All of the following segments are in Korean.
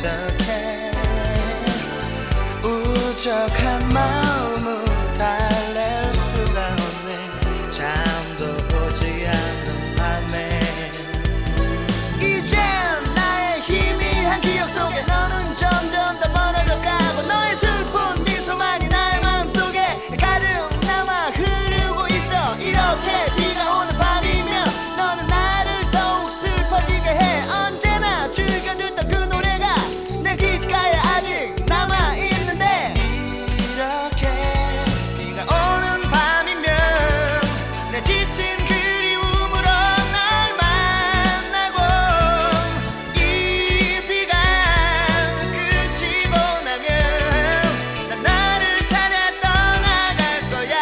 어떡해 우적한 마음을 달랠 수가 없네 잠도 보지 않는 밤에 이젠 나의 희미한 기억 속에 너는 점점 더 멀어져 가고 너의 슬픈 미소만이 나의 마음속에 가득 남아 흐르고 있어 이렇게 비가 오는 밤이면 너는 나를 더욱 슬퍼지게 해 언제나 즐겨듣던 그 노래가 내 귓가에 아직 남아있는데 이렇게 비가 오는 밤이면 내 지친 그리움으로 날 만나고 이 비가 그치고 나면 난 나를 찾아 떠나갈 거야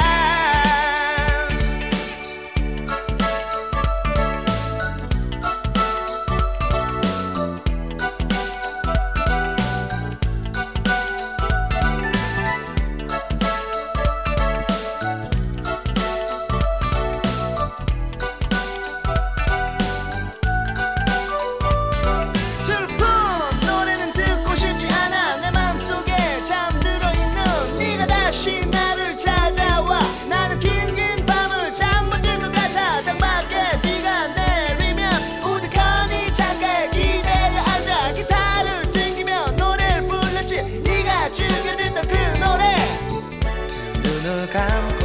슬픈 노래는 듣고 싶지 않아 내 맘속에 잠들어 있는 네가 다시 나를 찾아와 나는 긴긴 밤을 잠 못 들 것 같아 창밖에 비가 내리면 우두커니 창가에 기대려 앉아 기타를 튕기며 노래를 불렀지 네가 즐겨 듣던 그 노래 두 눈을 감고